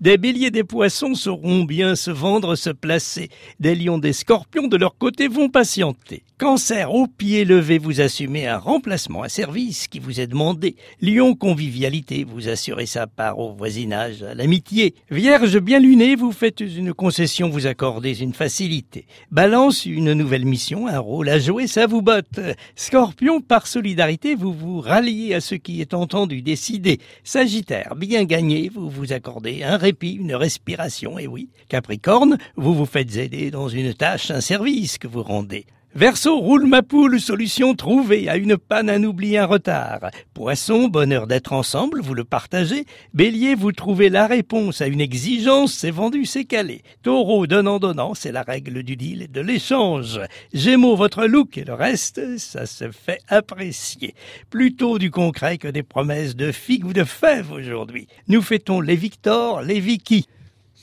Des béliers, des poissons sauront bien se vendre, se placer. Des lions, des scorpions de leur côté vont patienter. Cancer, au pied levé, vous assumez un remplacement, un service qui vous est demandé. Lion, convivialité, vous assurez sa part au voisinage, à l'amitié. Vierge, bien luné, vous faites une concession, vous accordez une facilité. Balance, une nouvelle mission, un rôle à jouer, ça vous botte. Scorpion, par solidarité, vous vous ralliez à ce qui est entendu, décidé. Sagittaire, bien gagné, vous vous accordez un répit, une respiration, et oui. Capricorne, vous vous faites aider dans une tâche, un service que vous rendez. Verseau, roule ma poule, solution trouvée à une panne, un oubli, un retard. Poisson, bonheur d'être ensemble, vous le partagez. Bélier, vous trouvez la réponse à une exigence, c'est vendu, c'est calé. Taureau, donnant, c'est la règle du deal et de l'échange. Gémeaux, votre look et le reste, ça se fait apprécier. Plutôt du concret que des promesses de figues ou de fèves aujourd'hui. Nous fêtons les Victor, les Vicky.